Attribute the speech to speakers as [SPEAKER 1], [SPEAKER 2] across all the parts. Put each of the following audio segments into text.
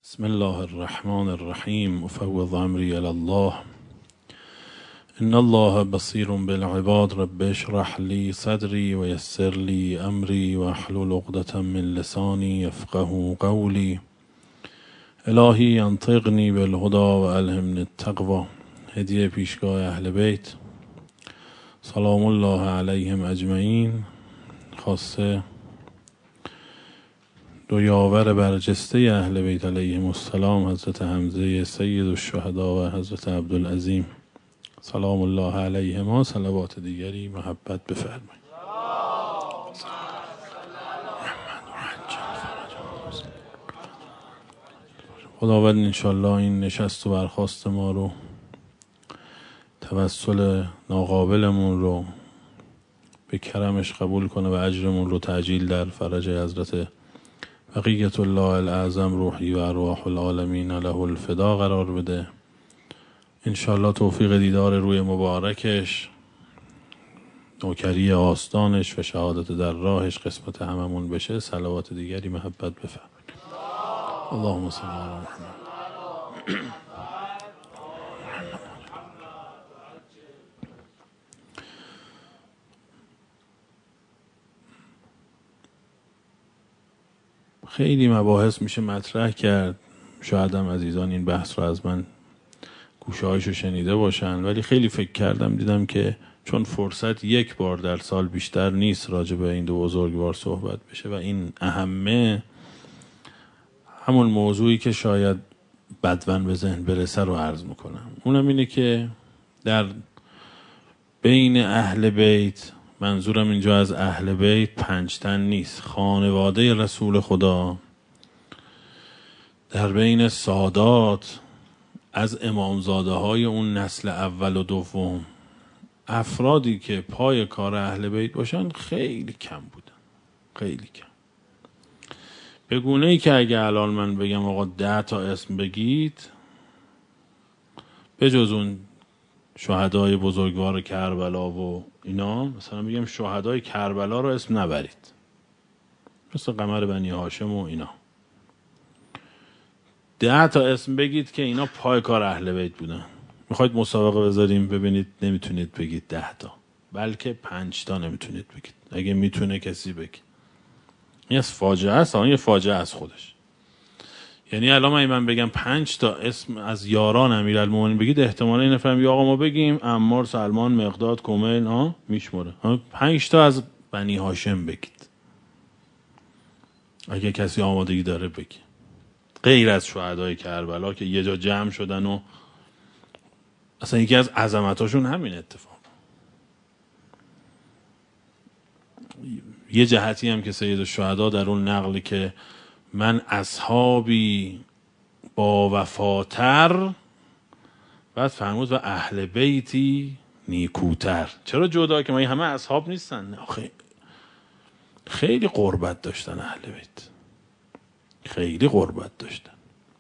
[SPEAKER 1] بسم الله الرحمن الرحیم. افوض امری الی الله ان الله بصیر بالعباد. رب اشرح لی صدری و یسر لی امری و احلل عقدة من لسانی یفقهوا قولی. الهی انطقنی بالهدی و الهمنی التقوی. هدیه پیشگاه اهل بیت سلام الله علیهم اجمعین. خاصه دو یاور برجسته اهل بیت علیهم السلام، حضرت حمزه سید الشهدا و حضرت عبدالعظیم سلام الله علیهما، صلوات دیگری محبت بفرمایید. خداوند انشالله این نشست و برخاست ما رو، توسل ناقابلمون رو به کرمش قبول کنه و اجرمون رو تعجیل در فرج حضرت بقیت الله الاعظم روحی و ارواح العالمین له الفدا قرار بده. انشالله توفیق دیدار روی مبارکش، نوکری آستانش و شهادت در راهش قسمت هممون بشه. صلوات دیگری محبت بفرمایید. اللهم صل علی محمد. خیلی مباحث میشه مطرح کرد، شاید هم عزیزان این بحث رو از من گوشه‌هایشو شنیده باشن، ولی خیلی فکر کردم دیدم که چون فرصت یک بار در سال بیشتر نیست راجع به این دو بزرگوار صحبت بشه و این اهمه، همون موضوعی که شاید بدون به ذهن برسه رو عرض میکنم. اونم اینه که در بین اهل بیت، منظورم اینجا از اهل بیت 5 تن نیست، خانواده رسول خدا، در بین سادات از امامزاده های اون نسل اول و دوم، افرادی که پای کار اهل بیت باشن خیلی کم بودن، خیلی کم. به گونه ای که اگه الان من بگم آقا 10 تا اسم بگید، به جز اون شهدای بزرگوار کربلا و اینا، مثلا بگم شهدای کربلا رو اسم نبرید، مثل قمر بنی هاشم و اینا. 10 تا اسم بگید که اینا پای کار اهل بیت بودن. میخواید مسابقه بذاریم ببینید، نمیتونید بگید 10 تا، بلکه 5 تا نمیتونید بگید. اگه میتونه کسی بگید. این از فاجعه است، یه فاجعه از خودش. یعنی الان من بگم 5 تا اسم از یاران امیرالمومنین بگید، احتمالا این نفرم یا آقا ما بگیم عمار، سلمان، مقداد، کمیل، میشموره. 5 تا از بنی هاشم بگید، اگه کسی آمادگی داره بگی، غیر از شهدای کربلا که یه جا جمع شدن و اصلا یکی از عظمتاشون همین اتفاق. یه جهتی هم که سید الشهدا در اون نقلی که من اصحابی با وفاتر، بعد فرمود و اهل بیتی نیکوتر. چرا جدا که ما همه اصحاب نیستن؟ خیلی قربت داشتن اهل بیت، خیلی قربت داشتن.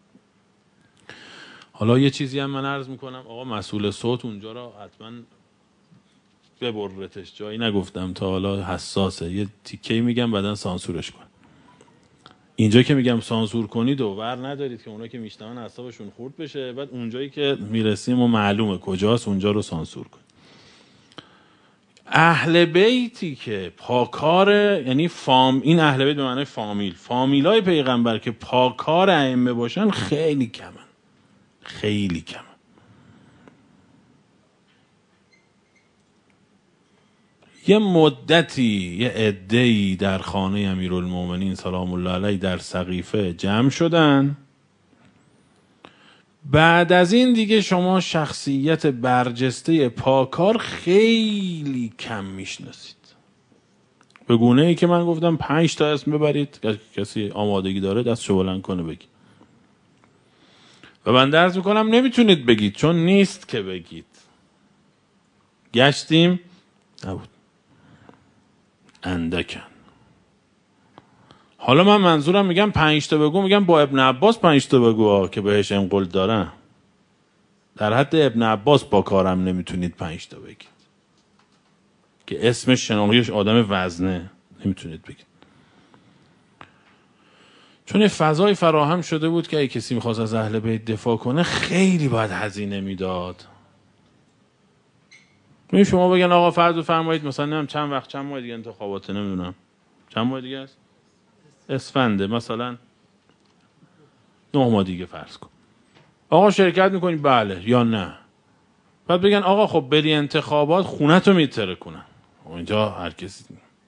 [SPEAKER 1] حالا یه چیزی هم من عرض میکنم، آقا مسئول صوت اونجا را حتما ببرتش، جایی نگفتم تا حالا حساسه، یه تیکه‌ای میگم بعدن سانسورش کن. اینجا که میگم سانسور کنید و ور ندارید که اونا که میشنون اعصابشون خورد بشه، بعد اونجایی که میرسیم و معلومه کجاست اونجا رو سانسور کن. اهل بیتی که پاکار، یعنی این اهل بیت به معنای فامیلای پیغمبر که پاکار ائمه باشن خیلی کمن، خیلی کمن. یه مدتی یه عده‌ای در خانه امیرالمومنین سلام الله علیه در سقیفه جمع شدن. بعد از این دیگه شما شخصیت برجسته پاکار خیلی کم میشناسید، به گونه ای که من گفتم 5 تا اسم ببرید، کسی آمادگی داره دستشو بلند کنه بگی. و من عرض میکنم نمیتونید بگید، چون نیست که بگید. گشتیم نبود، اندکن. حالا من منظورم میگم 5 تا بگو، میگم با ابن عباس 5 تا بگو که بهش انقل دارن. در حد ابن عباس با کارم نمیتونید 5 تا بگید که اسمش شناختیش آدم وزنه، نمیتونید بگید. چون یه فضای فراهم شده بود که اگه کسی میخواست از اهل بیت دفاع کنه خیلی باید هزینه میداد. می شما بگن آقا فرض بفرمایید مثلا نمیدونم چند ماه دیگه انتخابات، نمیدونم چند ماه دیگه است، اسفنده، مثلا 9 ماه دیگه فرض کن، آقا شرکت میکنی بله یا نه؟ بعد بگن آقا خب بری انتخابات خونتو میتره کنن اینجا هر کسی،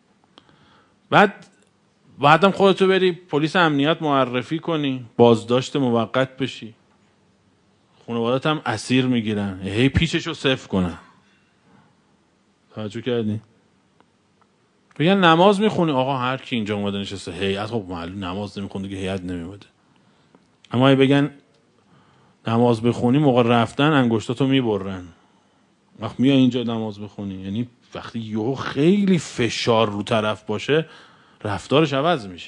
[SPEAKER 1] بعدم خودتو بری پلیس امنیت معرفی کنی، بازداشت موقت بشی، خانوادت هم اسیر میگیرن، هی پیچشو صفر کنن. توجه کردی؟ بگن نماز میخونی، آقا هر کی اینجا اومده نشسته هیئت، خب معلوم نماز نمیخونه دیگه هیئت نمیومده. اما اگه بگن نماز بخونی موقع رفتن انگشتاتو میبرن، وقت میای اینجا نماز بخونی، یعنی وقتی یهو خیلی فشار رو طرف باشه رفتارش عوض میشه.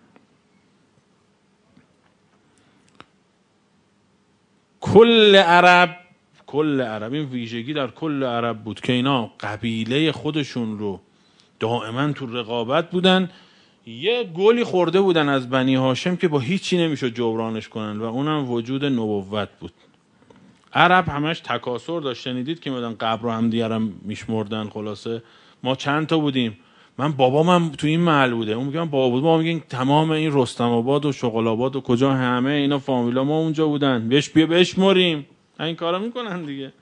[SPEAKER 1] کل عرب این ویژگی در کل عرب بود که اینا قبیله خودشون رو دائما تو رقابت بودن. یه گلی خورده بودن از بنی هاشم که با هیچی نمیشد جبرانش کنن و اونم وجود نبوت بود. عرب همش تکاسر داشت، شنیدید که میدن قبر رو هم دیگرم میشمردن. خلاصه ما چند تا بودیم، من بابام تو این محل بوده، اون میگم بابا بود، ما میگیم تمام این رستم آباد و شغل آباد و کجا همه اینا فامیلا ما اونجا بودن، بیا بشمریم. این کارا میکنن دیگه،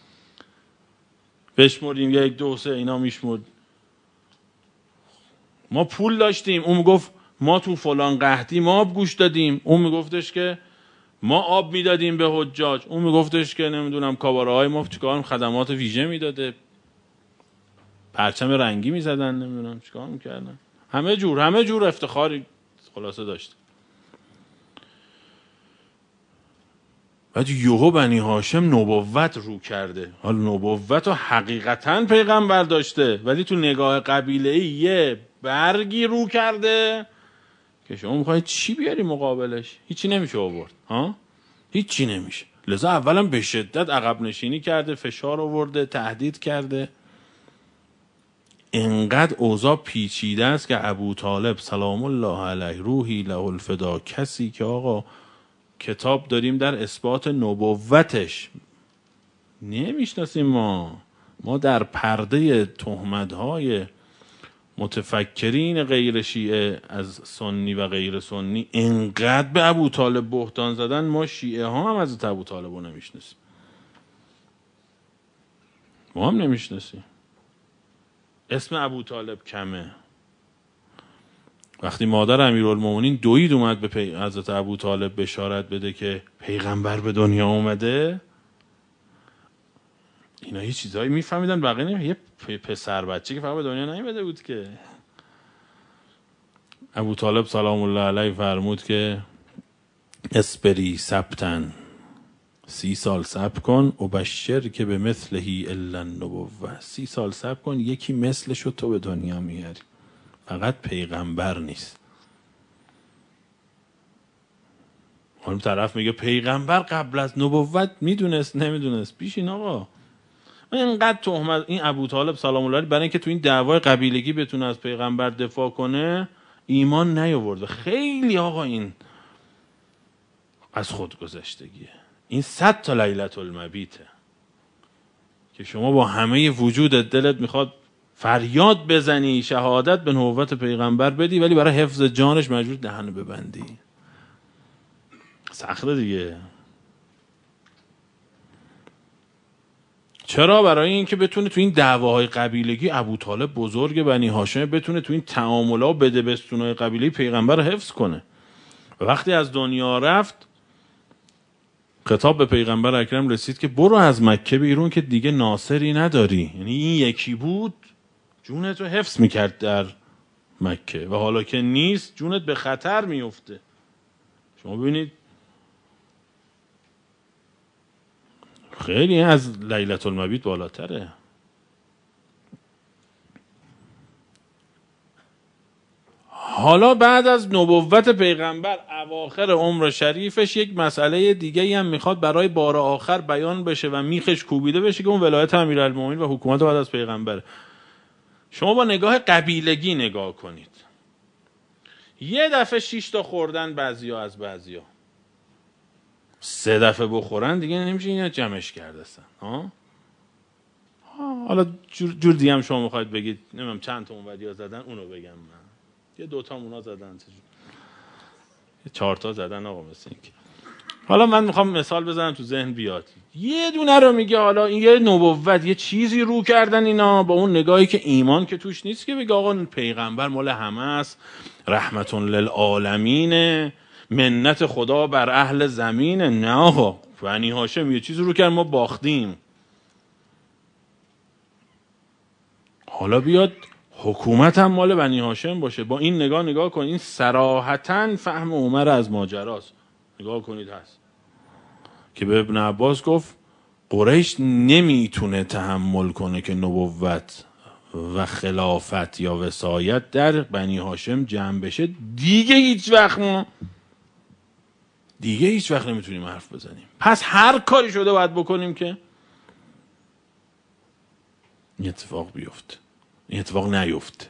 [SPEAKER 1] بشمریم 1 2 3 اینا میشمرد. ما پول داشتیم، اون میگفت ما تو فلان قحطی ما آب گوش دادیم، اون میگفتش که ما آب میدادیم به حجاج، اون میگفتش که نمیدونم کاباره های ما چیکار خدمات ویژه میداده، پرچم رنگی میزدن، نمیدونم چیکار میکردن، همه جور افتخاری خلاصه داشت. بعد یهو بنی هاشم نبوت رو کرده. حالا نبوت رو حقیقتا پیغمبر داشته ولی تو نگاه قبیله‌ای یه برگی رو کرده که شما میخواید چی بیاری مقابلش؟ هیچی نمیشه آورد، ها؟ هیچی نمیشه. لذا اولا به شدت عقب نشینی کرده، فشار آورده، تهدید کرده. انقدر اوضاع پیچیده است که ابو طالب سلام الله علیه روحی له الفدا، کسی که آقا کتاب داریم در اثبات نبوتش نمیشناسیم، ما در پرده تهمت‌های متفکرین غیر شیعه از سنی و غیر سنی انقدر به ابو طالب بهتان زدن، ما شیعه ها هم از ابو طالب رو نمیشناسیم، ما هم نمیشناسیم. اسم ابو طالب کمه. وقتی مادر امیرالمومنین دوید اومد به حضرت ابو طالب بشارت بده که پیغمبر به دنیا اومده، اینا یه چیزایی میفهمیدن بقیه نمیفهمیدن. یه پسر بچه که فقط به دنیا نیومده بود که. ابو طالب سلام الله علیه فرمود که اسپری سبتن، 30 سال صبر کن، و بشر که به مثلهی الا النبوه، 30 سال صبر کن یکی مثلشو تو به دنیا میاری، فقط پیغمبر نیست. اون طرف میگه پیغمبر قبل از نبوت میدونست نمیدونست، بیشین آقا. اینقدر تهمت این ابو طالب سلام الله علیه برای اینکه تو این دعوای قبیلگی بتونه از پیغمبر دفاع کنه ایمان نیاورده. خیلی آقا این از خود گذشتگیه. این 100 تا لیلة المبیته که شما با همه وجودت دلت میخواد فریاد بزنی شهادت به نبوت پیغمبر بدی ولی برای حفظ جانش مجبور دهنو ببندی. سخته دیگه. چرا؟ برای اینکه بتونه تو این دعواهای قبیلگی ابو طالب بزرگ بنی هاشم بتونه تو این تعاملات و بدبستونای قبیله پیغمبر رو حفظ کنه. و وقتی از دنیا رفت خطاب به پیغمبر اکرم رسید که برو از مکه بیرون که دیگه ناصری نداری. یعنی این یکی بود جونت رو حفظ میکرد در مکه و حالا که نیست جونت به خطر میفته. شما ببینید خیلی از لیلة المبیت بالاتره. حالا بعد از نبوت پیغمبر اواخر عمر شریفش یک مسئله دیگه هم میخواد برای بار آخر بیان بشه و میخش کوبیده بشه که اون ولایت امیرالمومنین و حکومت بعد از پیغمبر. شما با نگاه قبیلگی نگاه کنید. یه دفعه 6 تا خوردن بعضیا از بعضیا، 3 دفعه بخورن دیگه نمیشه اینا جمعش کرده اصلا. حالا جور دیگه هم شما میخواید بگید نمیدونم چند تا اونوریا زدن، اونو بگم من یه 2 تا اونا زدن، یه 4 تا زدن آقا مثل اینکه. حالا من میخوام مثال بزنم تو ذهن بیاد. یه دونه رو میگه حالا این یه نبوت، یه چیزی رو کردن اینا با اون نگاهی که ایمان که توش نیست، که بگه آقا پیغمبر مال همه است، رحمت للعالمین، منت خدا بر اهل زمین. نه آقا بنی هاشم یه چیزی رو کرد ما باختیم. حالا بیاد حکومت هم مال بنی هاشم باشه. با این نگاه کن، این صراحتاً فهم عمر از ماجراست. نگاه کنید هست که به ابن عباس گفت قریش نمیتونه تحمل کنه که نبوت و خلافت یا وصایت در بنی هاشم جمع بشه. دیگه هیچ وقت نمیتونیم حرف بزنیم. پس هر کاری شده باید بکنیم که این اتفاق بیفته، این اتفاق نیفته.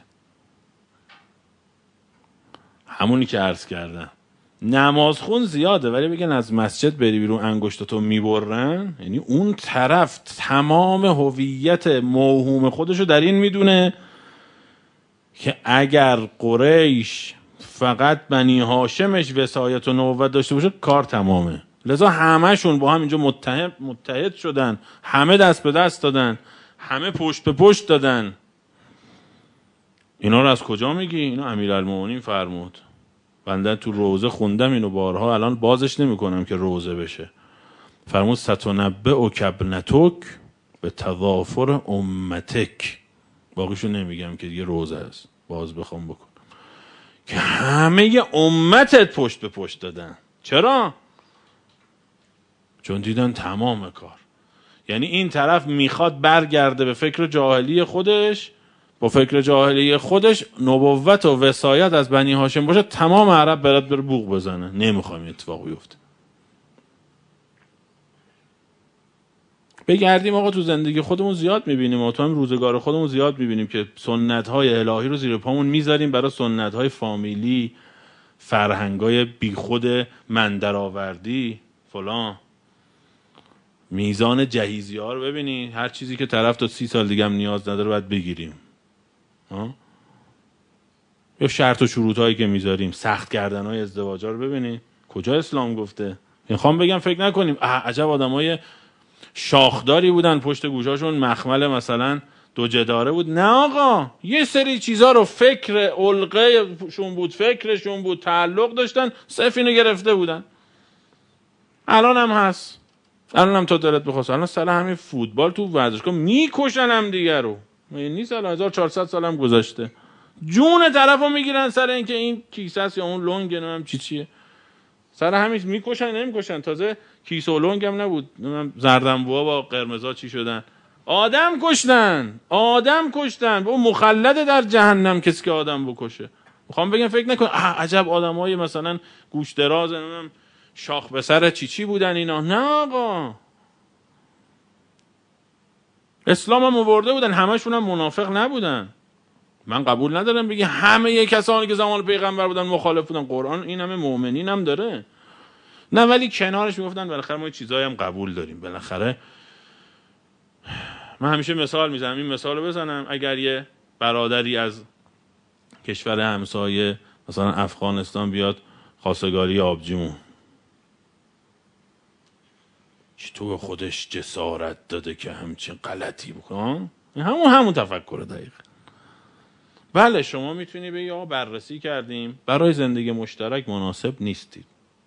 [SPEAKER 1] همونی که عرض کردم، نماز خون زیاده ولی بگن از مسجد بری بیرون انگشتاتو میبرن، یعنی اون طرف تمام هویت موهوم خودشو در این میدونه که اگر قریش فقط بنی هاشمش وصایت و نبوت داشته باشه کار تمامه. لذا همه‌شون با هم اینجا متحد شدن، همه دست به دست دادن، همه پشت به پشت دادن. اینا رو از کجا میگی؟ اینا امیرالمومنین فرمود. بنده تو روزه خوندم اینو بارها، الان بازش نمی کنم که روزه بشه. فرمود ستنبئک ابنتک به تضافر امتک. باقیشو نمیگم که دیگه روزه است، باز بخوام بکن که همه امتت پشت به پشت دادن. چرا؟ چون دیدن تمام کار، یعنی این طرف میخواد برگرده به فکر جاهلی خودش، با فکر جاهلی خودش نبوت و وصایت از بنی هاشم باشه، تمام عرب برات بره بوق بزنه. نمیخوایم اتفاق بیفته. بگردیم آقا تو زندگی خودمون زیاد میبینیم، و تو هم روزگار خودمون زیاد میبینیم که سنت‌های الهی رو زیر پامون میذاریم برای سنت‌های فامیلی، فرهنگای بیخود من درآوردی فلان. میزان جهیزی ها رو ببینی، هر چیزی که طرف تا 30 سال دیگه هم نیاز نداره باید بگیریم. یا شرط و شروط هایی که میذاریم، سخت کردن های ازدواج ها رو ببینی کجا اسلام گفته. میخوام بگم فکر نکنیم عجب آدم های شاخداری بودن پشت گوشاشون مخمل مثلا 2 جداره بود. نه آقا، یه سری چیزا رو فکر علقه شون بود، فکرشون بود، تعلق داشتن، صرف اینو گرفته بودن. الان هم هست، الان هم تا دلت بخواست. الان سر همین فوتبال تو ورزشگاه میکشن هم دیگر رو، نیست الان 1400 سال هم گذشته، جون طرفو میگیرن سر اینکه این کیسه است یا اون لنگ، نمیدونم چیه، سر همین میکشن. نمیکشن تازه کیسه و لنگ هم نبود، نمیدونم زردنبوها با قرمزا چی شدن، آدم کشتن. اون مخلد در جهنم کسی که آدم بکشه. میخوام بگم فکر نکن عجب آدمای مثلا گوش دراز، نمیدونم شاخ به سر چی بودن اینا. نه آقا، اسلام هم آورده بودن، همشون هم منافق نبودن. من قبول ندارم بگی همه کسانی که زمان پیغمبر بودن مخالف بودن. قرآن این همه مؤمنین هم داره. نه ولی کنارش میگفتن بالاخره ما چیزایی هم قبول داریم. بالاخره من همیشه مثال میزنم، این مثال رو بزنم، اگر یه برادری از کشور همسایه مثلا افغانستان بیاد خواستگاری آبجیمون، چطور به خودش جسارت داده که همچین غلطی بکنه؟ همون تفکر دقیق. بله شما میتونی بگی آقا بررسی کردیم، برای زندگی مشترک مناسب نیستید.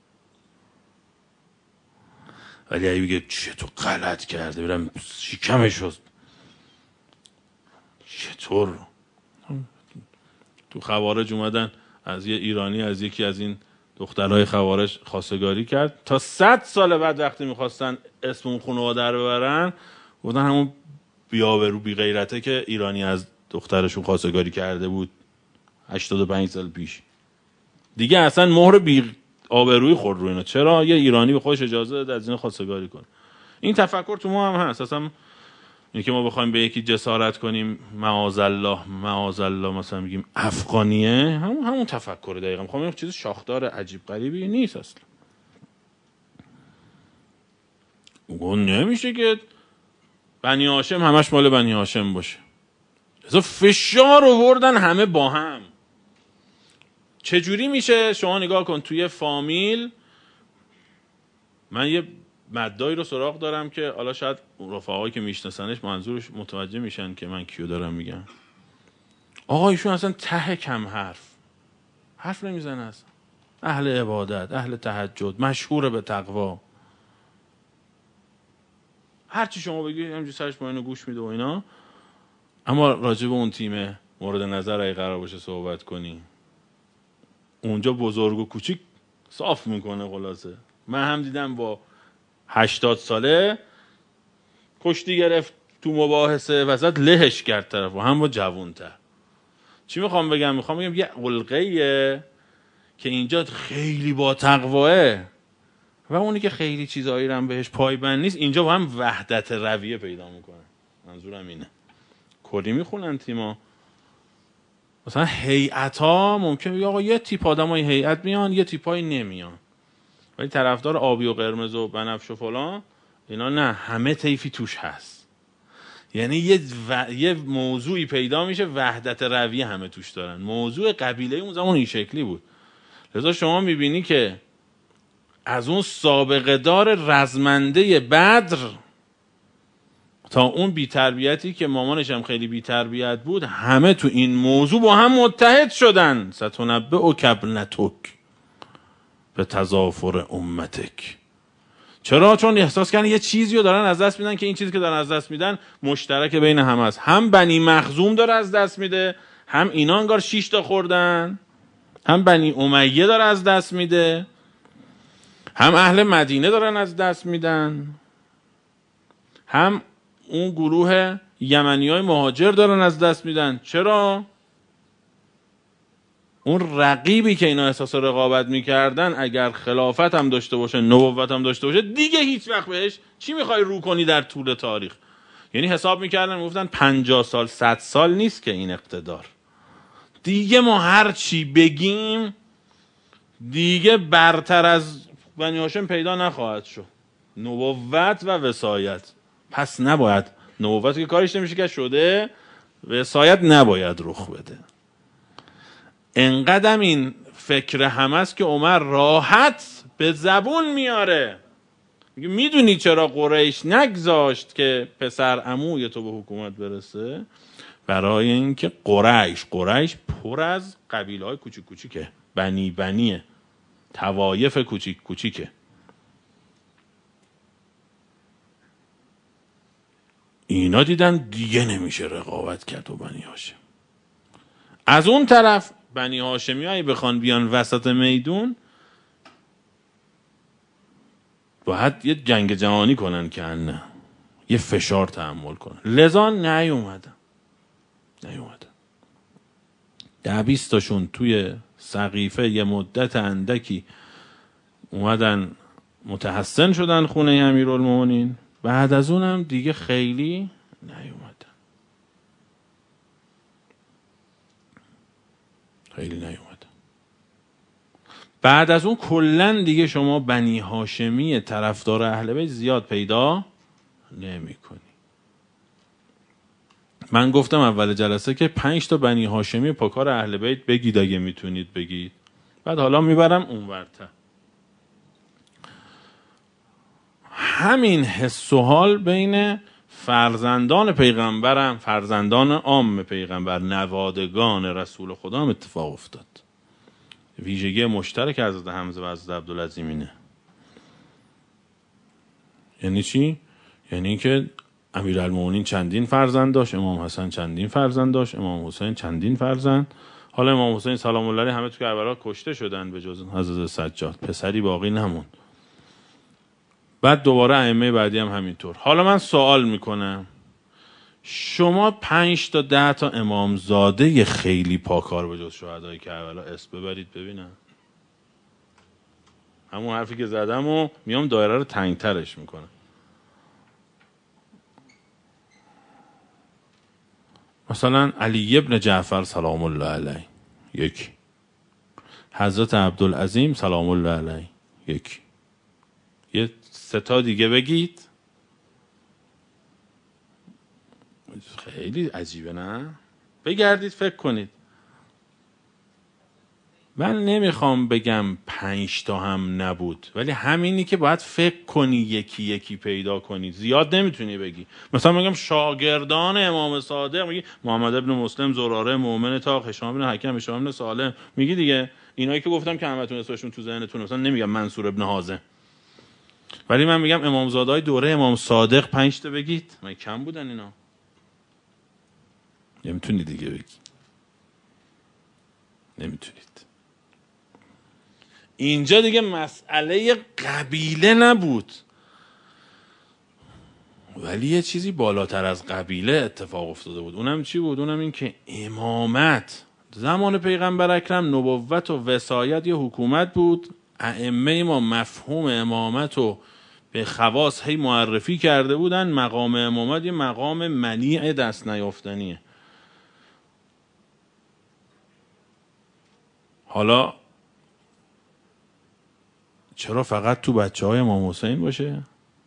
[SPEAKER 1] ولی اگه بگه چطور غلط کرده برم شکمش شد، چطور تو خوارج اومدن از یه ایرانی از یکی از این دخترهای خوارج خواستگاری کرد، تا 100 سال بعد وقتی میخواستن اسم اون خانواده رو ببرن گفتن همون بی‌آبرو بی غیرته که ایرانی از دخترشون خواستگاری کرده بود 85 سال پیش. دیگه اصلا مهر بی آبرویی خورد رو اینا. چرا؟ یه ایرانی به خودش اجازه داد از این خواستگاری کنه. این تفکر تو ما هم هست. اصلا اینه که ما بخوایم به یکی جسارت کنیم معاذالله مثلا میگیم افغانیه، همون تفکر دقیقا. میخوام این چیز شاخدار عجیب غریبی نیست اصلا. اون نمیشه که بنی هاشم همش مال بنی هاشم باشه. ازا فشار آوردن همه با هم. چجوری میشه؟ شما نگاه کن توی فامیل، من یه مدایی رو سراغ دارم که حالا شاید رفقایی که میشناسنش منظورش متوجه میشن که من کیو دارم میگم. آقا ایشون اصلا ته کم حرف نمیزنه اصلا، اهل عبادت، اهل تهجد، مشهور به تقوا، هر چی شما بگید همینجوری سرش با اینو گوش میده و اینا. اما راجع به اون تیم مورد نظر اگه قرار باشه صحبت کنی، اونجا بزرگ و کوچیک صاف میکنه. خلاصه من هم دیدم با 80 ساله کشتی گرفت تو مباحثه وسط، لهش کرد طرف، و هم با جوان‌تر. چی میخوام بگم؟ میخوام بگم یه علقه‌ایه که اینجا خیلی با تقواه و اونی که خیلی چیزایی رو هم بهش پایبند نیست، اینجا با هم وحدت رویه پیدا میکنه. منظورم اینه. کلی میخونن تیما، مثلا هیئت‌ها ممکنه بگه آقا یه تیپ آدمای هیئت میان، یه تیپای نمیان، ولی طرفدار آبی و قرمز و بنفش و فلان اینا نه، همه طیفی توش هست. یعنی یه موضوعی پیدا میشه وحدت رویه همه توش دارن. موضوع قبیله اون زمان این شکلی بود. لذا شما میبینی که از اون سابقه دار رزمنده بدر تا اون بی‌تربیتی که مامانش هم خیلی بی‌تربیت بود، همه تو این موضوع با هم متحد شدن. ستنبئک ابنتک به تضافر امتک. چرا؟ چون احساس کردن یه چیزی رو دارن از دست میدن که این چیزی که دارن از دست میدن مشترک بین همه است. هم بنی مخزوم داره از دست میده، هم اینا انگار 6 تا خوردن، هم بنی امیه داره از دست میده، هم اهل مدینه دارن از دست میدن، هم اون گروه یمنیای مهاجر دارن از دست میدن. چرا؟ اون رقیبی که اینا احساس رقابت میکردن اگر خلافت هم داشته باشه، نبوت هم داشته باشه، دیگه هیچ وقت بهش چی میخوای رو کنی در طول تاریخ؟ یعنی حساب میکردن میگفتن 50 سال 100 سال نیست که این اقتدار، دیگه ما هر چی بگیم دیگه برتر از بنی هاشم پیدا نخواهد شد. نبوت و وصایت، پس نباید نبوت که کارش نمیشه که شده، وصایت نباید رخ بده. انقدر این فکر همه است که عمر راحت به زبون میاره، میدونی چرا قریش نگذاشت که پسر عموی تو به حکومت برسه؟ برای اینکه قریش پر از قبیله های کوچیک کوچیکه، بنیه، طوایف کوچیک کوچیکه. اینا دیدن دیگه نمیشه رقابت کرد و بنی هاشم. از اون طرف بنی هاشمی هایی بخوان بیان وسط میدون باید یه جنگ جهانی کنن که نه، یه فشار تحمل کنن. لذا نیومدن 10-20 تاشون توی سقیفه یه مدت اندکی اومدن متحسن شدن خونه امیرالمومنین، بعد از اونم دیگه خیلی نیومدن. بعد از اون کلن دیگه شما بنی هاشمی طرفدار اهل بیت زیاد پیدا نمی کنی. من گفتم اول جلسه که 5 تا بنی هاشمی پاکار اهل بیت بگید اگه میتونید بگید، بعد حالا میبرم اونورتر. همین حس و حال بین فرزندان پیغمبرم، فرزندان عام پیغمبر، نوادگان رسول خدا هم اتفاق افتاد. ویژگی مشترک حضرت حمزه و حضرت عبدالعظیم اینه. یعنی چی؟ یعنی که امیرالمومنین چندین فرزند داشت، امام حسن چندین فرزند داشت، امام حسین چندین فرزند. حالا امام حسین سلام الله علیه همه تو کربلا کشته شدن به جز حضرت سجاد، پسری باقی نموند. بعد دوباره ائمه بعدی هم همینطور. حالا من سوال میکنم، شما 5 تا 10 تا امامزاده خیلی پاکار به جز شهدای کربلا اسم ببرید ببینم. همون حرفی که زدم و میام دایره رو تنگترش میکنم. مثلا علی ابن جعفر سلام الله علیه یک، حضرت عبدالعظیم سلام الله علیه یک. یه 3 تا دیگه بگید. خیلی عجیبه نه؟ بگردید فکر کنید. من نمیخوام بگم 5 تا هم نبود، ولی همینی که باید فکر کنی یکی یکی پیدا کنی. زیاد نمیتونی بگی. مثلا میگم شاگردان امام صادق، میگی محمد ابن مسلم، زراره، مؤمن تاق، هشام بن حکم، هشام بن سالم، میگی دیگه. اینایی که گفتم که همتون اسمشون تو ذهنتون، مثلا نمیگم منصور ابن حازم، ولی من میگم امامزاده‌های دوره امام صادق 5 تا بگید. من کم بودن اینا؟ نمیتونی دیگه بگی. نمیتونید. اینجا دیگه مسئله قبیله نبود، ولی یه چیزی بالاتر از قبیله اتفاق افتاده بود. اونم چی بود؟ اونم این که امامت زمان پیغمبر اکرم، نبوت و وصایت یه حکومت بود. ائمه ما مفهوم امامت رو به خواص هی معرفی کرده بودن. مقام امامت یه مقام منیع دست نیافتنیه. حالا چرا فقط تو بچه‌های امام حسین باشه؟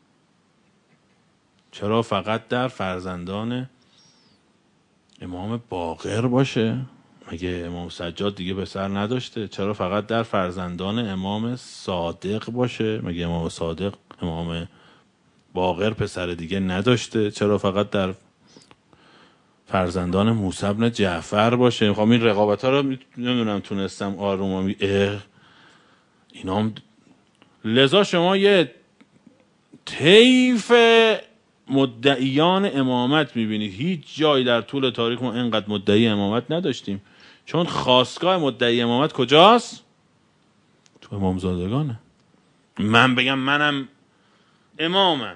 [SPEAKER 1] چرا فقط در فرزندان امام باقر باشه؟ مگه امام سجاد دیگه پسر نداشته؟ چرا فقط در فرزندان امام صادق باشه؟ مگه امام صادق، امام باقر پسر دیگه نداشته؟ چرا فقط در فرزندان موسی بن جعفر باشه؟ میخوام این رقابت ها رو نمیدونم تونستم آروم اینا هم. لذا شما یه طیف مدعیان امامت میبینید. هیچ جایی در طول تاریخ ما اینقدر مدعی امامت نداشتیم، چون خاستگاه مدعی امامت کجاست؟ تو امامزادگانه. من بگم منم امامم،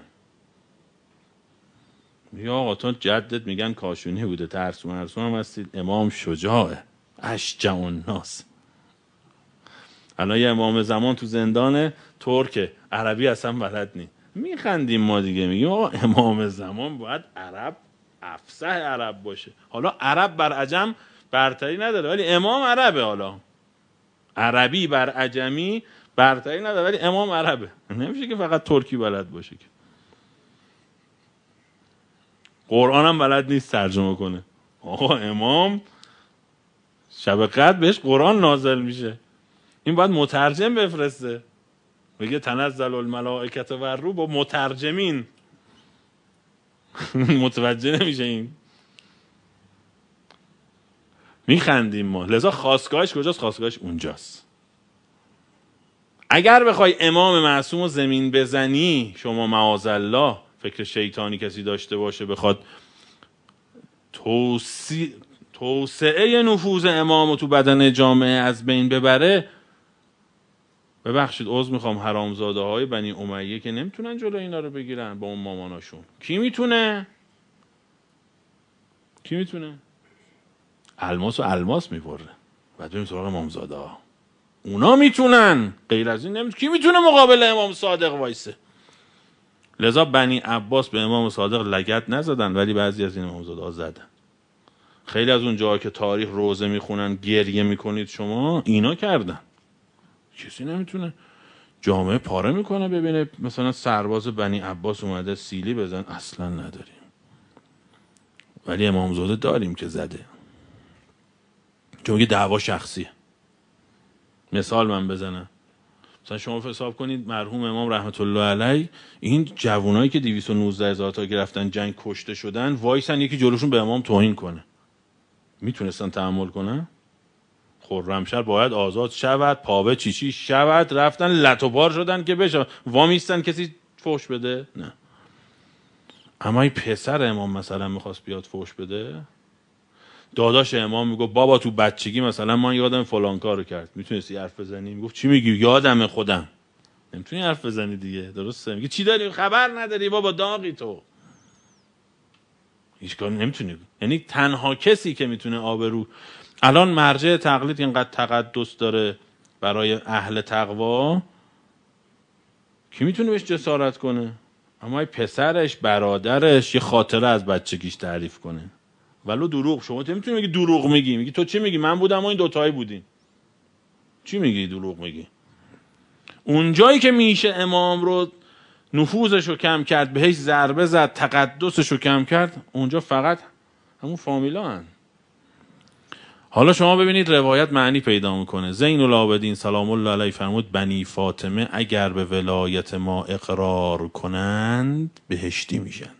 [SPEAKER 1] یا آقا تو جدت میگن کاشونی بوده، ترسو مرسو هم هستید، امام شجاعه، اشجع الناس. الان یه امام زمان تو زندان ترکه، عربی اصلا بلد نی. میخندیم ما دیگه، میگیم آقا امام زمان باید عرب افصح عرب باشه. حالا عرب بر عجم برتری نداره، ولی امام عربه. حالا عربی بر عجمی برتری نداره، ولی امام عربه. نمیشه که فقط ترکی بلد باشه که. قرآن هم بلد نیست ترجمه کنه. آقا امام شب قدر بهش قرآن نازل میشه، این باید مترجم بفرسته. میگه تنزل الملائکه و الروح، با مترجمین. متوجه نمیشه این. میخندیم ما. لذا خاستگاهش کجاست؟ خاستگاهش اونجاست. اگر بخوای امام معصوم رو زمین بزنی، شما معاذالله فکر شیطانی کسی داشته باشه بخواد توسعه نفوذ امام رو تو بدن جامعه از بین ببره، ببخشید عذر میخوام، حرامزاده های بنی امیه که نمیتونن جلو اینا رو بگیرن با اون ماماناشون. کی میتونه؟ کی میتونه؟ الماس و الماس میبره. بعد بریم سراغ امامزاده ها. اونا میتونن، غیر از این نمیتونه. کی میتونه مقابل امام صادق وایسه؟ لذا بنی عباس به امام صادق لگد نزدن، ولی بعضی از این امامزاده ها زدن. خیلی از اون جاها که تاریخ روزه میخونن گریه میکنید شما، اینا کردن. کسی نمیتونه. جامعه پاره میکنه ببینه مثلا سرباز بنی عباس اومده سیلی بزن، اصلا نداریم. ولی امامزاده داریم که زده، چون که دعوا شخصیه. مثال من بزنم، مثلا شما حساب کنید مرحوم امام رحمت الله علیه، این جوانایی که 219,000 تا که رفتن جنگ کشته شدن، وایسن یکی جلوشون به امام توهین کنه، میتونستن تحمل کنن؟ خرمشهر باید آزاد شود، پاوه چیچی شود، رفتن لط و بار شدن که بشه وامیستن کسی فوش بده؟ نه. اما این پسر امام مثلا میخواست بیاد فوش بده، داداش امام میگو بابا تو بچگی مثلا من یادم فلان کارو کرد، میتونستی حرف بزنی؟ میگفت چی میگی؟ یادمه خودم. نمیتونی حرف بزنی دیگه، درسته؟ میگه چی داری؟ خبر نداری بابا، داغی تو. هیچ کاری نمیتونی. یعنی تنها کسی که میتونه آبرو، الان مرجع تقلید اینقدر تقدس داره برای اهل تقوا، کی میتونه بهش جسارت کنه؟ اما پسرش، برادرش یه خاطره از بچگیش تعریف کنه. ولو دروغ. شما نمیتونی بگی دروغ میگی تو چی میگی؟ من بودم و این دوتایی بودیم. چی میگی دروغ میگی؟ اون جایی که میشه امام رو نفوذش رو کم کرد، بهش ضربه زد، تقدسش رو کم کرد، اونجا فقط همون فامیلا هن. حالا شما ببینید روایت معنی پیدا میکنه. زین العابدین سلام الله علیه فرمود بنی فاطمه اگر به ولایت ما اقرار کنند بهشتی میشن.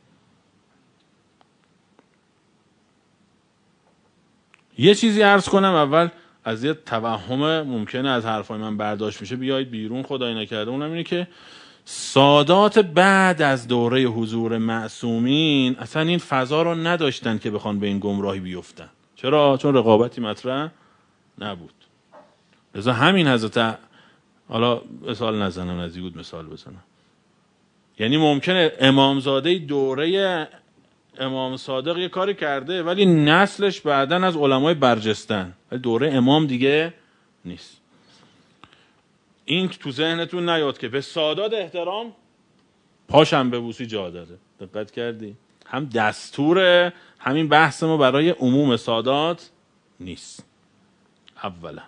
[SPEAKER 1] یه چیزی عرض کنم اول، از یه توهم ممکنه از حرفای من برداشت میشه بیایید بیرون، خدای نکرده، اونم اینه که سادات بعد از دوره حضور معصومین اصلا این فضا رو نداشتن که بخوان به این گمراهی بیفتن. چرا؟ چون رقابتی مطرح نبود. لذا همین حضرت، حالا مثال نزنم، نزدیک بود مثال بزنم، یعنی ممکنه امامزاده دوره امام صادق یه کاری کرده ولی نسلش بعدن از علمای برجستن، ولی دوره امام دیگه نیست. این تو ذهنتون نیاد که به سادات احترام پاشم ببوسی جا داره. دقت کردی؟ هم دستور همین بحث ما برای عموم سادات نیست اولا.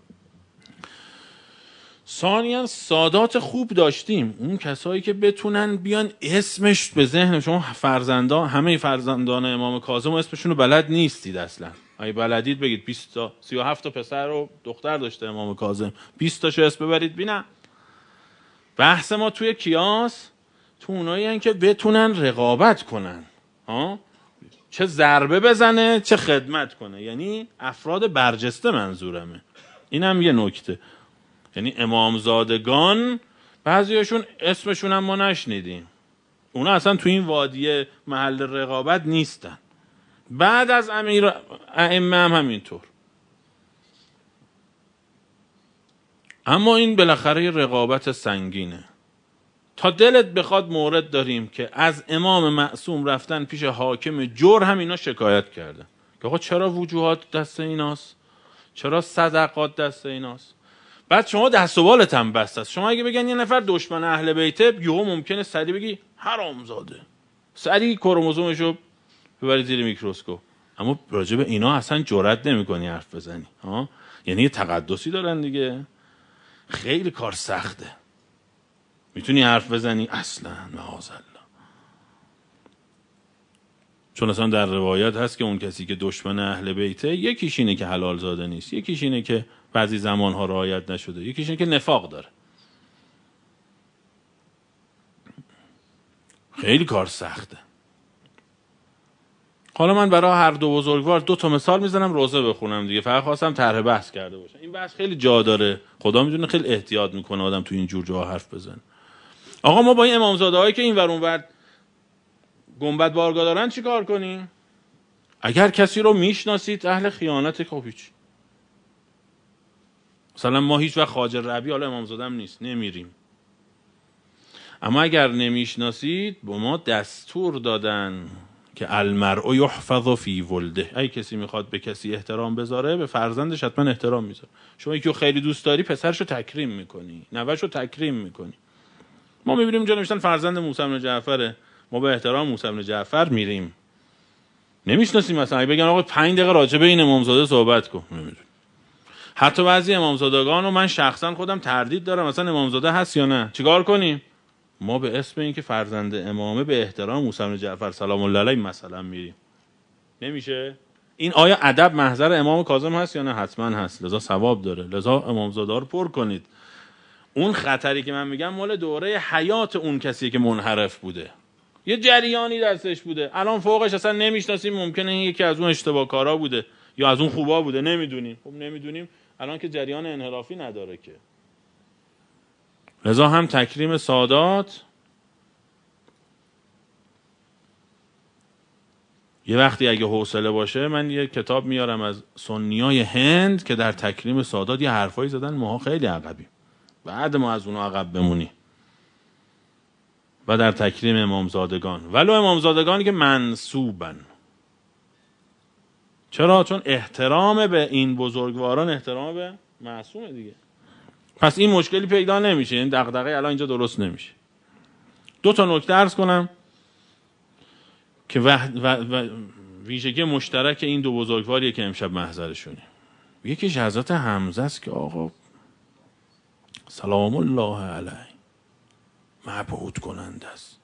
[SPEAKER 1] ثانیاً سادات خوب داشتیم، اون کسایی که بتونن بیان اسمش به ذهن شما فرزندان، همه فرزندان امام کاظم اسمشون رو بلد نیستید اصلا. اگه بلدید بگید 20 تا 37 تا پسر و دختر داشته امام کاظم، 20 تاشو اسم ببرید ببینم. بحث ما توی کیاس تو اونایی هن که بتونن رقابت کنن، چه ضربه بزنه چه خدمت کنه، یعنی افراد برجسته منظورمه. این هم یه نکته، یعنی امامزادگان بعضیشون اسمشون هم ما نشنیدیم، اونا اصلا تو این وادیه محل رقابت نیستن. بعد از امیر ائمه هم همینطور. اما این بالاخره رقابت سنگینه. تا دلت بخواد مورد داریم که از امام معصوم رفتن پیش حاکم جور هم اینا شکایت کردن که آقا چرا وجوهات دست ایناست، چرا صدقات دست ایناست. بعد شما دست و بالت هم بسته است. شما اگه بگن یه نفر دشمن اهل بیته، یهو ممکنه سری بگی حرامزاده، سری کروموزومشو ببری زیر میکروسکوپ. اما راجع به اینا اصلا جرئت نمی‌کنی حرف بزنی. یعنی یه تقدسی دارن دیگه، خیلی کار سخته. میتونی حرف بزنی؟ اصلا معاذالله. چون اصلا در روایت هست که اون کسی که دشمن اهل بیته، یکیش اینه که حلال زاده نیست، یکیش اینه که بعضی زمانها رعایت نشده، یکیش اینه که نفاق داره. خیلی کار سخته. حالا من برای هر دو بزرگوار 2 تا مثال میزنم روزه بخونم دیگه، فقط خواستم طرح بحث کرده باشم. این بحث خیلی جا داره، خدا میدونه خیلی احتیاط میکنه آدم تو این جور جاها حرف بزنه. آقا ما با این امامزاده هایی که این ور اون ور گنبد بارگاه دارن چی کار کنیم؟ اگر کسی رو میشناسید اهل خیانت، خب هیچ. مثلا ما هیچ وقت خواجه ربیع، حالا امامزاده هم نیست، نمیریم. اما اگر نمیشناسید، با ما دستور دادن که المرء یحفظ فی ولده. اگه کسی میخواد به کسی احترام بذاره، به فرزندش حتما احترام میذاره. شما یکی رو خیلی دوست داری، پسرشو تکریم میکنی، نوه‌شو تکریم میکنی. ما میبینیم اینجا نوشتن فرزند موسی بن جعفره، ما به احترام موسی بن جعفر میریم. نمیشناسیم. مثلا اگه بگن آقا 5 دقیقه راجع به این امامزاده صحبت کن، نمیدونم. حتی بعضی امامزادگان رو من شخصا خودم تردید دارم، مثلا امامزاده هست یا نه. چیکار کنیم؟ ما به اسم این که فرزند امامه به احترام موسی بن جعفر سلام الله علیه مثلا میریم. نمیشه؟ این آیا ادب محضر امام کاظم هست یا نه؟ حتما هست، لذا ثواب داره. لذا امامزاده رو پر کنید. اون خطری که من میگم مال دوره حیات اون کسی که منحرف بوده، یه جریانی دستش بوده، الان فوقش اصلا نمیشناسیم، ممکنه این یکی از اون اشتباه کارا بوده یا از اون خوبا بوده، نمیدونیم. خب نمیدونیم، الان که جریان انحرافی نداره که. لذا هم تکریم سادات، یه وقتی اگه حوصله باشه من یه کتاب میارم از سنیای هند که در تکریم سادات یه حرفایی زدن، ماها خیلی عقبیم، بعد ما از اونها عقب بمونی. و در تکریم امامزادگان، ولو امامزادگانی که منسوبن. چرا؟ چون احترام به این بزرگواران احترام به معصومه دیگه. پس این مشکلی پیدا نمیشه، این دغدغه الان اینجا درست نمیشه. 2 تا نکته عرض کنم که ویژگی مشترک این دو بزرگواریه که امشب محضرشونیم. یکیش حضرت حمزه است که آقا سلام الله علیه مبعوث کننده است.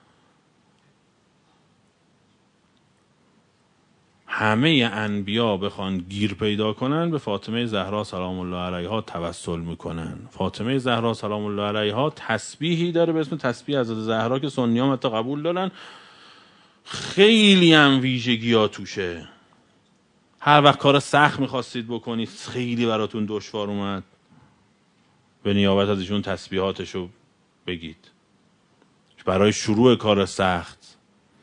[SPEAKER 1] همه انبیا بخوان گیر پیدا کنن به فاطمه زهرا سلام الله علیها توسل میکنن. فاطمه زهرا سلام الله علیها تسبیحی داره به اسم تسبیح حضرت زهرا که سنیام حتی قبول دارن. خیلی هم ویژگی ها توشه. هر وقت کار سخت میخواستید بکنید، خیلی براتون دشوار اومد، به نیابت از ایشون تسبیحاتشو بگید. برای شروع کار سخت،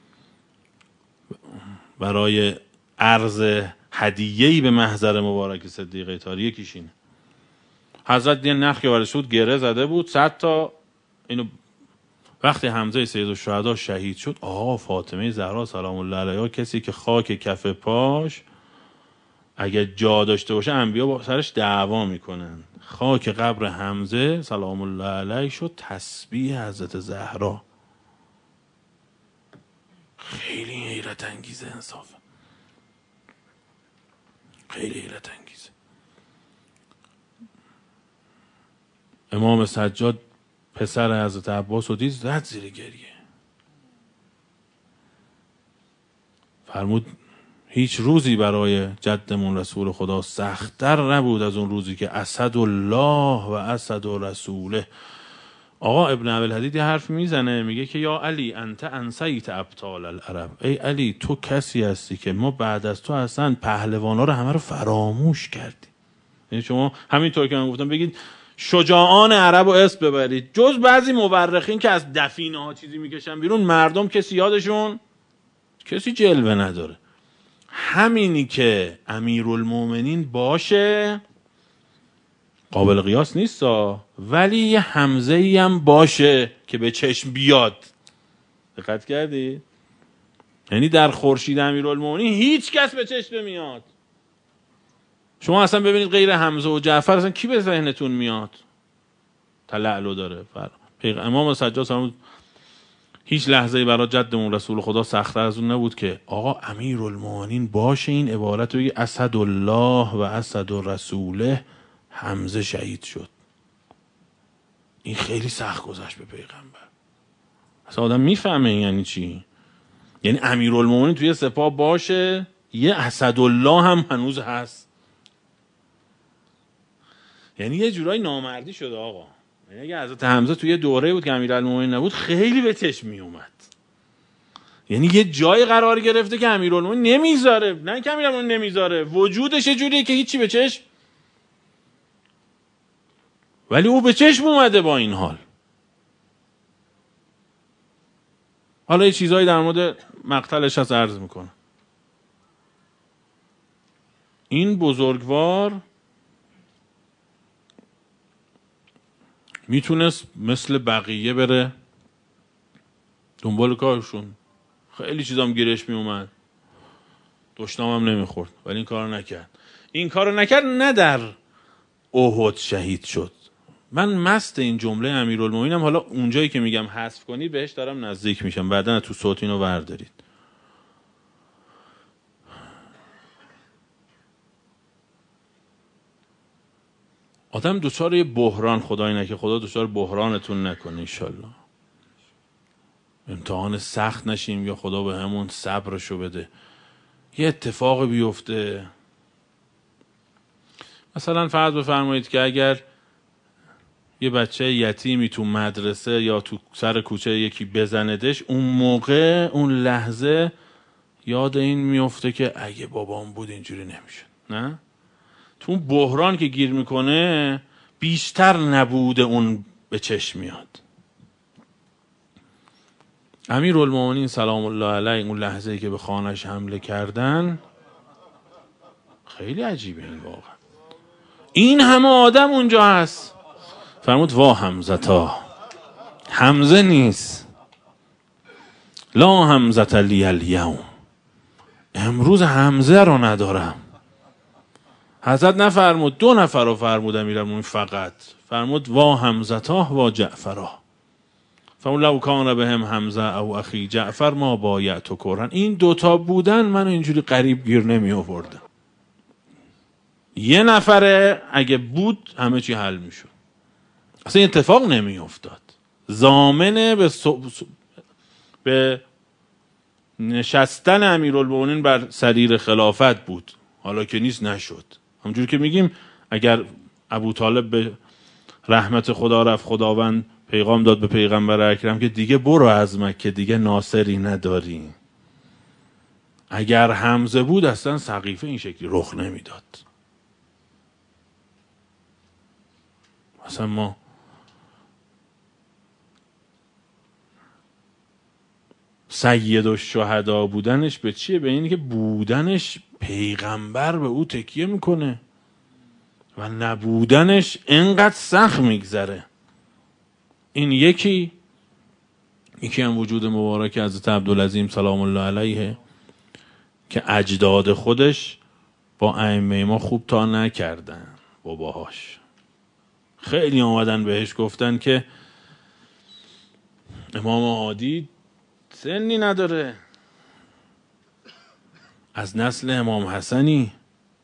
[SPEAKER 1] برای عرض هدیه‌ای به محضر مبارک صدیقه طاهره، یکیش اینه. حضرت یه نخ که وارد شد گره زده بود 100 تا اینو. وقتی حمزه سیدالشهدا شهید شد، فاطمه زهرا سلام الله علیها، کسی که خاک کف پاش اگه جا داشته باشه انبیا با سرش دعوا میکنن، خاک قبر حمزه سلام الله علیه شد تسبیح حضرت زهرا. خیلی حیرت انگیزه انصافا، خیلی حیرت انگیزه. امام سجاد پسر حضرت عباس رو دید زد زیر گریه. فرمود هیچ روزی برای جدمون رسول خدا سخت‌تر نبود از اون روزی که اسد الله و اسد رسوله. آقا ابن ابوالحدید یه حرف میزنه، میگه که یا علی انت انسیت ابطال العرب، ای علی تو کسی هستی که ما بعد از تو اصلا پهلوانا رو همه رو فراموش کردیم. یعنی شما همینطور که من گفتم بگید شجاعان عرب رو اسم ببرید، جز بعضی مورخین که از دفینه ها چیزی میکشن بیرون، مردم کسی یادشون کسی جلوه نداره. همینی که امیرالمومنین باشه قابل قیاس نیست، ولی یه حمزه‌ای هم باشه که به چشم بیاد. دقت کردی؟ یعنی در خورشید امیرالمومنین هیچ کس به چشم نمیاد. شما اصلا ببینید غیر حمزه و جعفر اصلا کی به ذهنتون میاد؟ تلعلو داره. امام سجاد سلام هیچ لحظه‌ای برای جدمون رسول خدا سخت‌تر از اون نبود که آقا امیرالمومنین باشه این عبارت رو بگی اسد الله و اسد رسوله حمزه شهید شد. این خیلی سخت گذشت به پیغمبر. اصلا آدم میفهمه این یعنی چی؟ یعنی امیرالمومنین توی سپاه باشه، یه اسدالله هم هنوز هست. یعنی یه جورایی نامردی شده آقا. یعنی اگه حضرت حمزه توی دوره بود که امیرالمومنین نبود خیلی به چشم می اومد. یعنی یه جای قرار گرفته که امیرالمومنین نمیذاره، نه که امیرالمومنین نمیذاره، وجودش یه جوریه که هیچی به چشم، ولی او به چشم اومده با این حال. حالا یه چیزایی در مورد مقتلش هست عرض میکنم. این بزرگوار میتونست مثل بقیه بره دنبال کارشون، خیلی چیزام گیرش میومد، دشنام هم نمیخورد، ولی این کارو نکرد. این کارو نکرد، نه در احد شهید شد. من مست این جمله امیرالمومنینم، حالا اونجایی که میگم حذف کنی بهش دارم نزدیک میشم، بعدن تو صوت اینو وردارید. آدم دوچار یه بحران، خدای نکنه خدا دوچار بحرانتون نکنه انشالله، امتحان سخت نشیم یا خدا به همون صبرشو بده، یه اتفاق بیفته. مثلا فرض بفرمایید که اگر یه بچه یتیمی تو مدرسه یا تو سر کوچه یکی بزندش، اون موقع اون لحظه یاد این میفته که اگه بابام بود اینجوری نمیشد. نه؟ تو اون بحران که گیر میکنه بیشتر نبوده اون به چشم میاد. امیرالمومنین سلام الله علیه اون لحظه‌ای که به خانه‌اش حمله کردن خیلی عجیبه این واقعا. این همه آدم اونجا هست. فرمود وا حمزتا، حمزه نیست، لا حمزت لی الیوم، امروز حمزه رو ندارم. حضرت نفرمود 2 نفر رو فرمود امیرالمومنین فقط، فرمود وا حمزتا و جعفرا. فلو کان بهم حمزه او اخی جعفر ما بایعت کرهن. این دوتا بودن من اینجوری قریب گیر نمی آوردم. یه نفره اگه بود همه چی حل میشد. اصلا اتفاق نمی افتاد. ضامن به نشستن امیرالمومنین بر سریر خلافت بود. حالا که نیست نشد. همونجور که میگیم اگر ابو طالب به رحمت خدا رفت، خداوند پیغام داد به پیغمبر اکرم که دیگه برو از مکه، دیگه ناصری نداری. اگر حمزه بود اصلا سقیفه این شکلی رخ نمیداد. مثلا ما سید الشهدا بودنش به چیه؟ به اینی که بودنش پیغمبر به او تکیه میکنه و نبودنش انقدر سخت میگذره. این یکی هم وجود مبارک حضرت عبدالعظیم سلام الله علیه که اجداد خودش با ائمه ما خوب تا نکردن. باباهاش خیلی آمدن بهش گفتن که امام هادی سنی نداره، از نسل امام حسنی،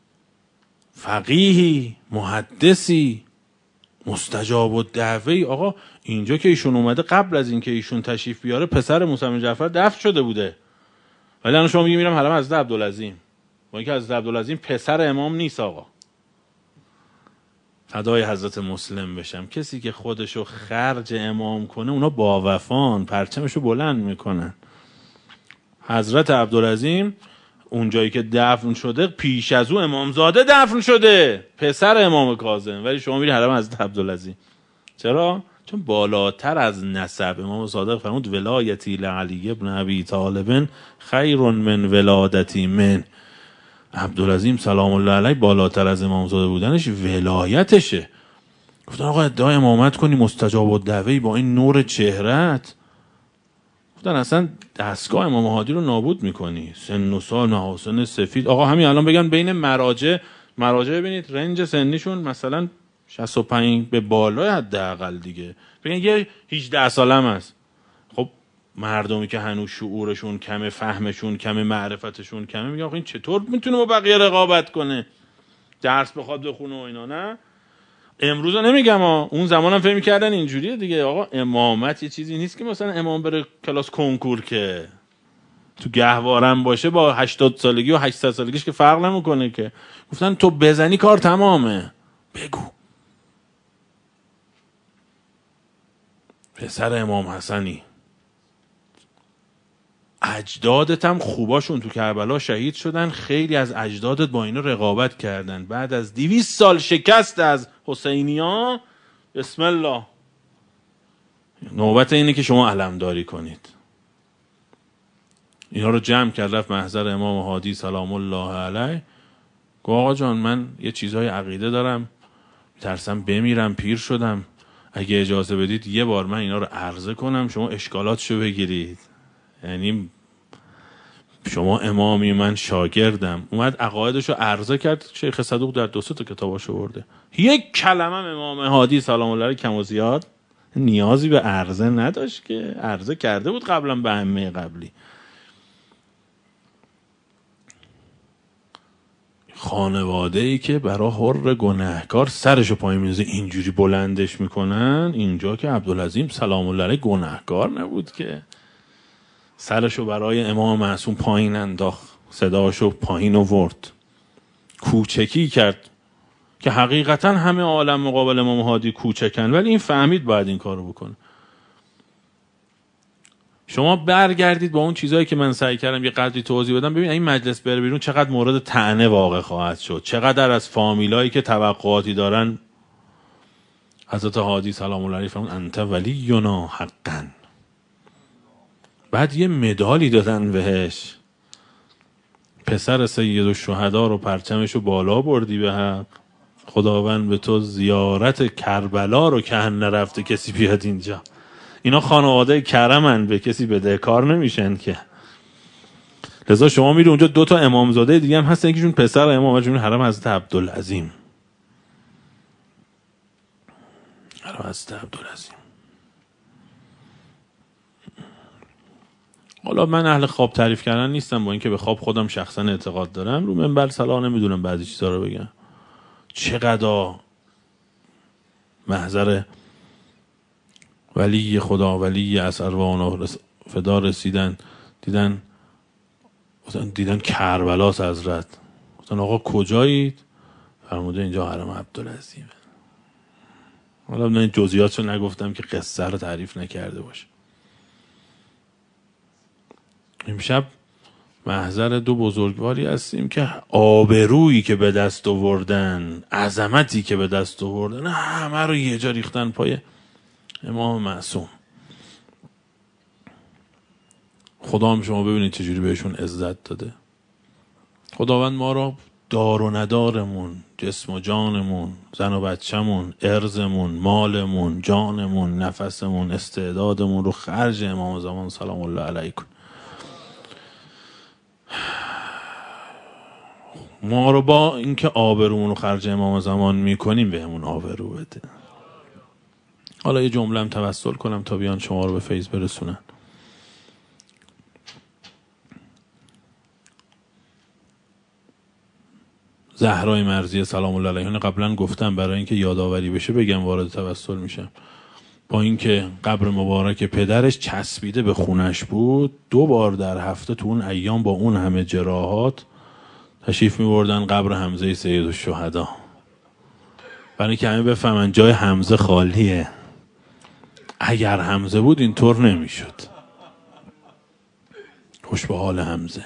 [SPEAKER 1] فقیهی، محدثی، مستجاب الدعوه. آقا اینجا که ایشون اومده قبل از این که ایشون تشریف بیاره پسر موسی بن جعفر دفن شده بوده، ولی الان شما میرم حرم حضرت عبدالعظیم، با اینکه حضرت عبدالعظیم پسر امام نیست. آقا فدای حضرت مسلم بشم، کسی که خودشو خرج امام کنه اونا با وفان، پرچمشو بلند میکنن. حضرت عبدالعظیم اونجایی که دفن شده پیش از او امامزاده دفن شده، پسر امام کاظم، ولی شما میری حرم حضرت عبدالعظیم. چرا؟ چون بالاتر از نسب. امام صادق فرمود ولایتی لعلی ابن ابی طالب خیر من ولادتی من. عبدالعظیم سلام الله علیه بالاتر از امامزاده بودنش ولایتشه. گفتن آقا ادعای امامت کنی مستجاب الدعوه با این نور چهرت، گفتن اصلا دستگاه امام هادی رو نابود میکنی. سن و سال، محاسن سفید. آقا همین الان بگن بین مراجع ببینید رنج سنیشون مثلا 65 به بالا حداقل دیگه، بگن یه 18 سالم هست. خب مردمی که هنوز شعورشون کمه، فهمشون کمه، معرفتشون کمه، میگن آقا این چطور میتونه با بقیه رقابت کنه، درس بخواد بخونه و اینا. نه امروز نمیگم اون زمانم فهم می‌کردن اینجوریه دیگه. آقا امامت یه چیزی نیست که مثلا امام بره کلاس کنکور که تو گهوارم باشه با 80 سالگی و 800 سالگیش که فرق نمیکنه که. گفتن تو بزنی کار تمامه. بگو پسر امام حسنی، اجدادت هم خوباشون تو کربلا شهید شدن، خیلی از اجدادت با اینا رقابت کردن. بعد از 200 سال شکست از حسینیا، بسم الله نوبت اینه که شما علمداری کنید. اینا رو جمع کرد رفت محضر امام هادی سلام الله علیه. گفت آقا جان من یه چیزای عقیده دارم، ترسم بمیرم، پیر شدم، اگه اجازه بدید یه بار من اینا رو عرضه کنم شما اشکالاتشو بگیرید. یعنی شما امامی من شاگردم. اومد عقایدشو عرضه کرد. شیخ صدوق در 2 تا کتاباشو برده. یک کلمه امام هادی سلام الله علیه کم و زیاد نیازی به عرضه نداشت که عرضه کرده بود قبلا به ائمه قبلی. خانواده‌ای که برای حر گناهکار سرشو پایین می‌ذاره اینجوری بلندش میکنن. اینجا که عبدالعظیم سلام الله علیه گناهکار نبود که سرشو برای امام معصوم پایین انداخت، صداشو پایین آورد، کوچکی کرد که حقیقتا همه عالم مقابل امام هادی کوچکن، ولی این فهمید باید این کارو بکنه. شما برگردید با اون چیزایی که من سعی کردم یه قدری توضیح بدم، ببین این مجلس بره بیرون چقدر مورد طعنه واقع خواهد شد، چقدر از فامیلایی که توقعاتی دارن. حضرت هادی سلام الله علیه فرمود انت ولینا حقا. بعد یه مدالی دادن بهش، پسر سید الشهدا رو پرچمشو بالا بردی به حق، خداوند به تو زیارت کربلا رو که نرفته کسی بیاد اینجا. اینا خانواده کرمن، به کسی بدهکار نمیشن که. لذا شما میری اونجا 2 تا امامزاده دیگه هم هستن یکیشون پسر امام جون حرم حضرت عبدالعظیم. حرم حضرت عبدالعظیم حالا من اهل خواب تعریف کردن نیستم، با اینکه به خواب خودم شخصا اعتقاد دارم، رو منبر صلاح نمیدونم بعضی چیزا رو بگم. چقدر محضر ولی خدا، ولی از ارواح فدا رسیدن، دیدن کربلاس حضرت. گفتن آقا کجایید؟ فرموده اینجا حرم عبدالعظیمه. حالا من جزئیاتشو نگفتم که قصه رو تعریف نکرده باشه. امشب محضر دو بزرگواری هستیم که آبرویی که به دست آوردن، عظمتی که به دست آوردن، همه رو یه جا ریختن پای امام معصوم. خدا هم شما ببینید چجوری بهشون عزت داده. خداوند ما را دار و ندارمون، جسم و جانمون، زن و بچه‌مون، ارزمون، مالمون، جانمون، نفسمون، استعدادمون رو خرج امام زمان سلام الله علیه کن. ما رو با اینکه آبرومون رو خرج امام زمان میکنیم بهمون آبرو بده. حالا یه جمله هم توسل کنم تا بیان شما رو به فیض برسونن. زهرای مرضیه سلام الله علیها قبلا گفتم، برای اینکه یادآوری بشه بگم وارد توسل میشم. با اینکه قبر مبارک پدرش چسبیده به خونش بود، 2 بار در هفته تو اون ایام با اون همه جراحات تشریف می‌بردن قبر حمزه سیدالشهدا، برای اینکه همه بفهمن جای حمزه خالیه. اگر حمزه بود اینطور نمیشد. خوش به حال حمزه.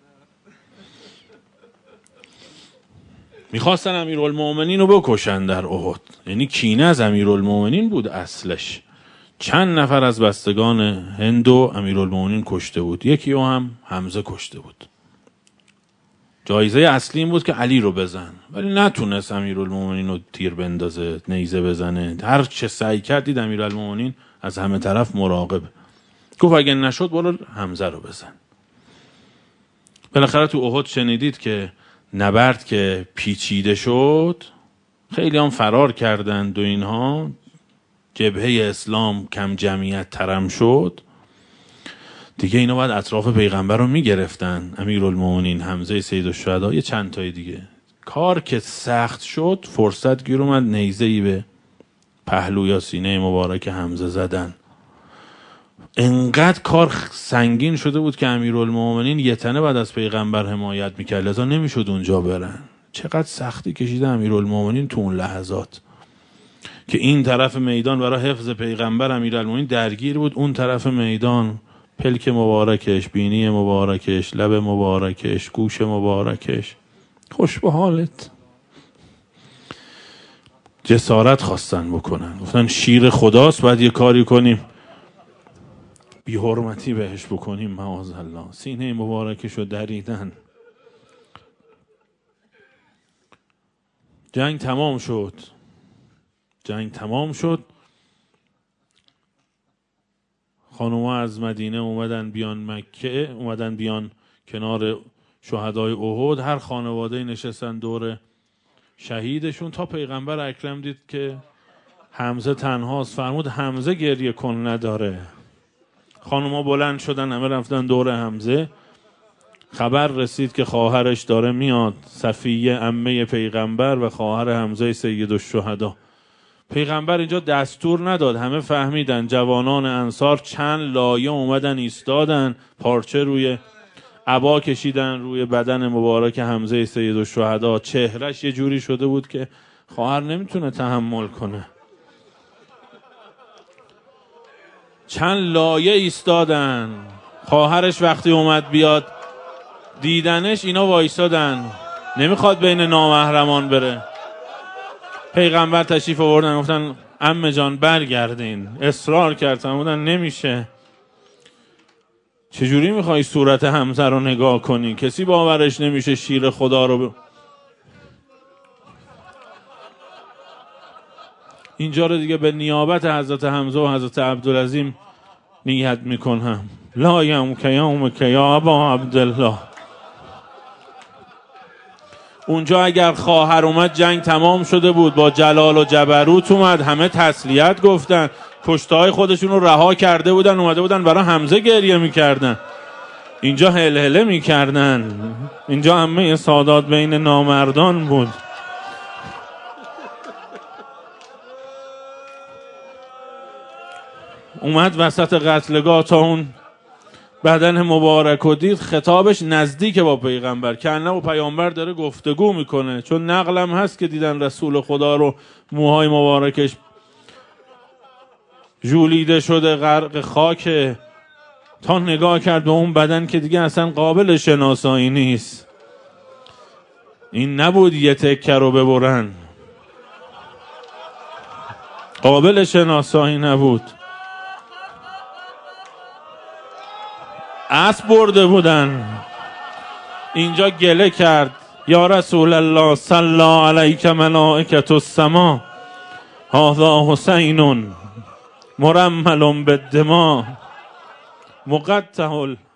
[SPEAKER 1] میخواستن امیرالمومنین رو بکشن در احد، یعنی کینه از امیرالمومنین بود اصلش. چند نفر از بستگان هندو امیرالمومنین کشته بود، یکی رو هم حمزه کشته بود. جایزه اصلی این بود که علی رو بزن، ولی نتونست امیرالمومنین رو تیر بندازه، نیزه بزنه. هر چه سعی کرد دید امیرالمومنین از همه طرف مراقب. گفت اگه نشد برو حمزه رو بزن. بالاخره تو احد شنیدید که نبرد که پیچیده شد، خیلی هم فرار کردند و اینها، جبهه اسلام کم جمعیت ترم شد دیگه. اینا باید اطراف پیغمبر رو میگرفتن، امیرالمومنین، حمزه سیدالشهدا، یه چند تای دیگه. کار که سخت شد، فرصت گیر اومد نیزه‌ای به پهلو یا سینه مبارک حمزه زدن. انقدر کار سنگین شده بود که امیرالمومنین یه تنه بعد از پیغمبر حمایت میکرد، لذا نمیشد اونجا برن. چقدر سختی کشیده امیرالمومنین تو اون لحظات که این طرف میدان برای حفظ پیغمبر امیرالمومنین درگیر بود، اون طرف میدان پلک مبارکش، بینی مبارکش، لب مبارکش، گوش مبارکش. خوش به حالت. جسارت خواستن بکنن، گفتن شیر خداست، باید یه کاری کنیم بی حرمتی بهش بکنیم، معاذالله. سینه مبارکشو دریدن. جنگ تمام شد. خانوما از مدینه اومدن بیان مکه، اومدن بیان کنار شهدای احد. هر خانواده نشستن دور شهیدشون تا پیغمبر اکرم دید که حمزه تنهاست، فرمود حمزه گریه کن نداره. خانوما بلند شدن، همه رفتن دور حمزه. خبر رسید که خواهرش داره میاد، صفیه عمه پیغمبر و خواهر حمزه سیدالشهدا. پیغمبر اینجا دستور نداد، همه فهمیدن. جوانان انصار چند لایه اومدن ایستادن، پارچه روی عبا کشیدن روی بدن مبارک حمزه سیدالشهدا. چهرش یه جوری شده بود که خواهر نمیتونه تحمل کنه. چند لایه ایستادن. خواهرش وقتی اومد بیاد دیدنش، اینا وایستادن، نمیخواد بین نامحرمان بره. پیغمبر تشریف آوردن، گفتن عمه جان برگردین. اصرار کردن، بودن نمیشه. چجوری میخوای صورت حمزه رو نگاه کنی؟ کسی باورش نمیشه شیر خدا رو اینجا رو دیگه به نیابت حضرت حمزه و حضرت عبدالعظیم نیت میکنم. لا یومک یا ابا عبدالله. اونجا اگر خواهر اومد جنگ تمام شده بود، با جلال و جبروت اومد، همه تسلیت گفتن، کشته‌های خودشون رو رها کرده بودن، اومده بودن برای حمزه گریه میکردن. اینجا هلهله میکردن، اینجا همه سادات بین نامردان بود. اومد وسط قتلگاه تا اون بدن مبارک و دید، خطابش نزدیک با پیغمبر، کنه و پیامبر داره گفتگو میکنه، چون نقلم هست که دیدن رسول خدا رو موهای مبارکش ژولیده شده غرق خاک، تا نگاه کرد به اون بدن که دیگه اصلا قابل شناسایی نیست. این نبود یه تکه رو ببرن، قابل شناسایی نبود. اسب برده بودن. اینجا گله کرد یا رسول الله صلی علیک ملائکة السما هذا حسین مرمل بالدماء مقطع